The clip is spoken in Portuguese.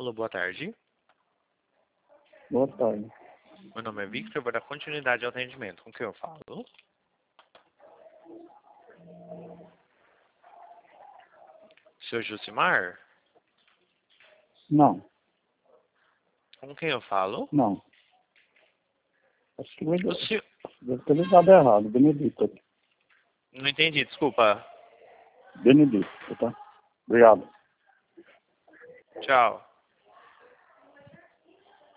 Alô, boa tarde. Boa tarde. Meu nome é Victor, vou dar continuidade ao atendimento. Com quem eu falo? Seu Jucimar? Não, Com quem eu falo? não. Acho que O senhor... deve ter ligado errado. Benedito. Não entendi, desculpa. Benedito, tá? Obrigado. Tchau.